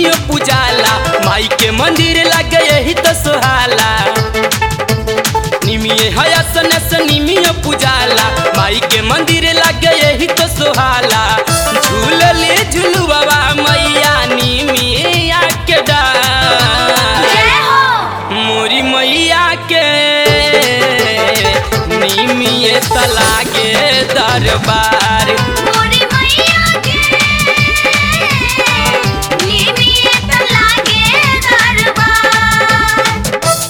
निमियो पूजाला माई के मंदिर लगे यही तो सुहाला। निमिये हयासन से निमियो पूजाला माई के मंदिर लगे यही तो सुहाला। झूलले झुलुआ मैया निमिया के डार मोरी मैया के निमिये तलागे दरबार। मोरी मैया के निमिये तलागे दरबार।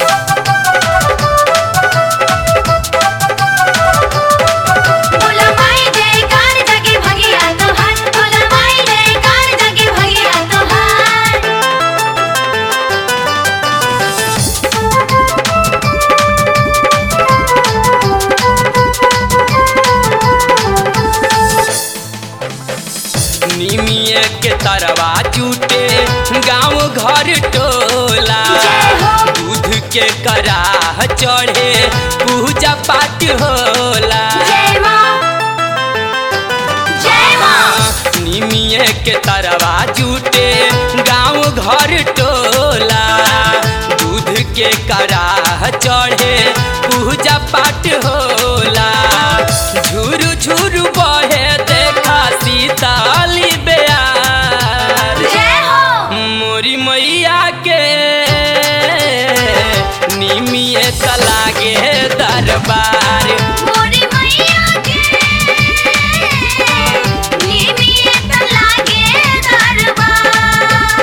बोला माई जयकार जगे भगिया तोहार, बोला माई जयकार जगे भगिया तोहार। निमिये के तरवा जूटे गाँव घर टोला। दूध के कराह चढ़े पूजा पाठ होला। जय माँ जय माँ। निमिये के तरवा जूटे गाँव घर टोला। दूध के कराह चढ़े पूजा पाठ होला। झुरु झुरु बहे देखा सीताली बेयार। जय हो मोरी मैया के निमिये तलागे दरबार। मोरी मैया के निमिये तलागे दरबार।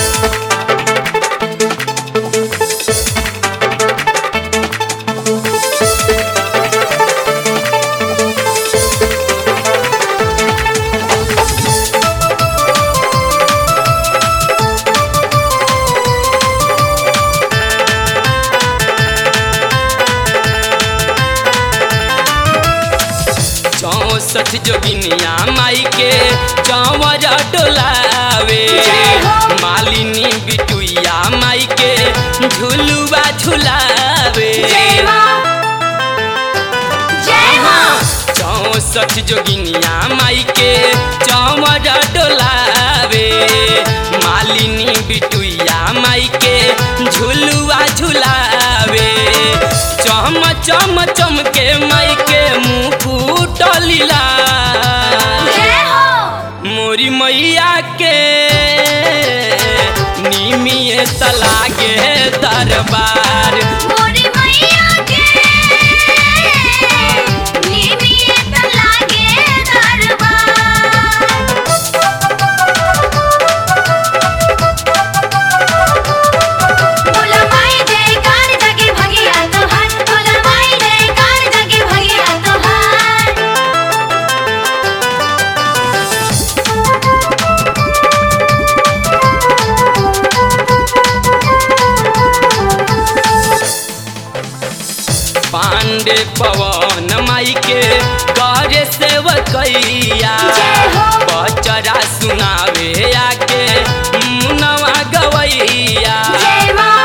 चौसठ जोगिनिया माई के चौवर डोलावे। मालिनी बिटुइया माई के झुलुआ झुलावे। जय माँ जय माँ। 64 जोगिनिया माई के चौवर डोलावे। मालिनी बिटुइया माई के झुलुआ झुलावे। चम चम चम के माई के मुँह फूटलीला। मोरी मैया के निमिये तलागे दरबार। मोरी मैया के निमिये तलागे दरबार। बोला माई जयकार जगे भगिया तोहार, बोला माई जयकार जगे भगिया तोहार। पांडे पवन माई के करे सेवकैया। बचरा सुनावे आके मुनवा गवैया। जय माँ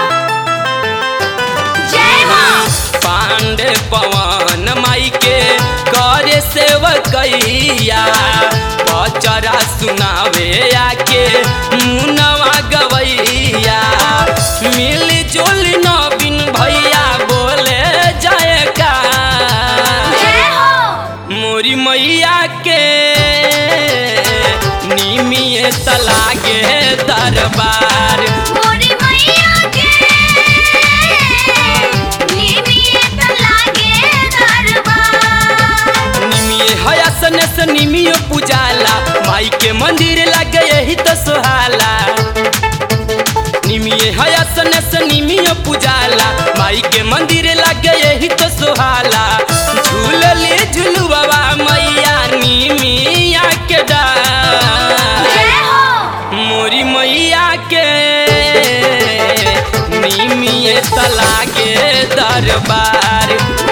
जय माँ। पांडे पवन माई के करे सेवकैया। बचरा सुनावे आके मुनवा गवैया। मिल जुल नवीन भैया बोले जाएगा। मोरी मैया के निमिये तलागे दरबार। मोरी मैया के निमिये तलागे दरबार। निमिये हयासन से निमियो पूजाला माई के मंदिर लगे यही तो सुहाला। निमिये हयासन से निमियो पूजाला माई के मंदिर लगे यही तो सुहाला। झूलले झुलुआ मैया निमिया के डार। मोरी मैया के निमिये तलागे दरबार।